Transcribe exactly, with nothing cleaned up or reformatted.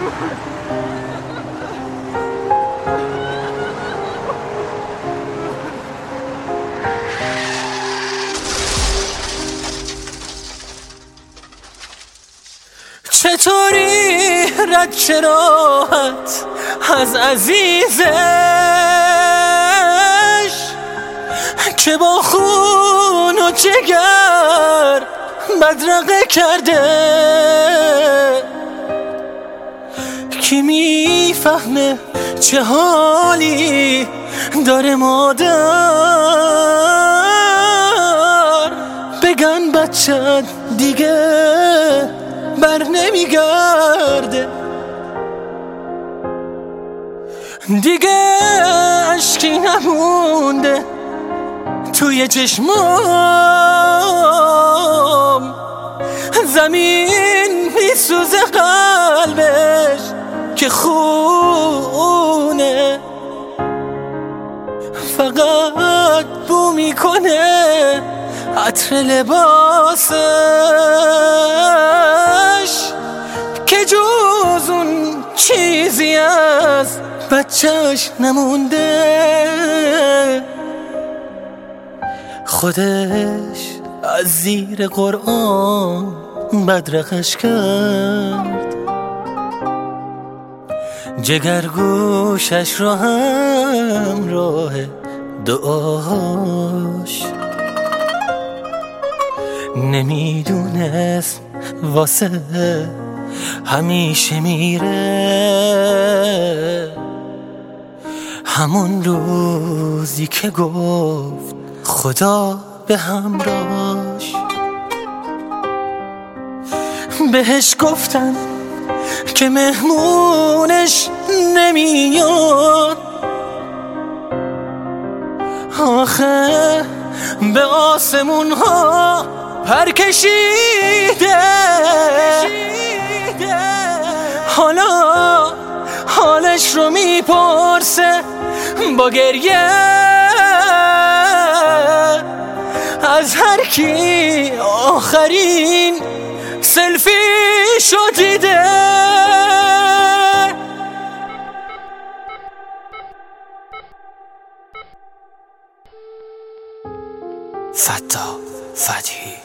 چطوری رد چه راحت از عزیزش که با خون و جگر بدرقه کرده. کی میفهمه چه حالی داره مادر؟ بگن بچه دیگه بر نمیگرده، دیگه عشقی نمونده توی چشمام، زمین میسوزه قلبش که خونه، فقط بو میکنه عطر لباسش که جز اون چیزی از بچهش نمونده. خودش از زیر قرآن بدرقش کرد، جگرگوشش رو هم راه دعاش، نمیدونست واسه همیشه میره. همون روزی که گفت خدا به همراهش، بهش گفتن که مهمونش نمیاد، آخه به آسمون ها پر کشیده. حالا حالش رو میپرسه با گریه از هر کی آخرین سلفی شو دیده. فتا فتحی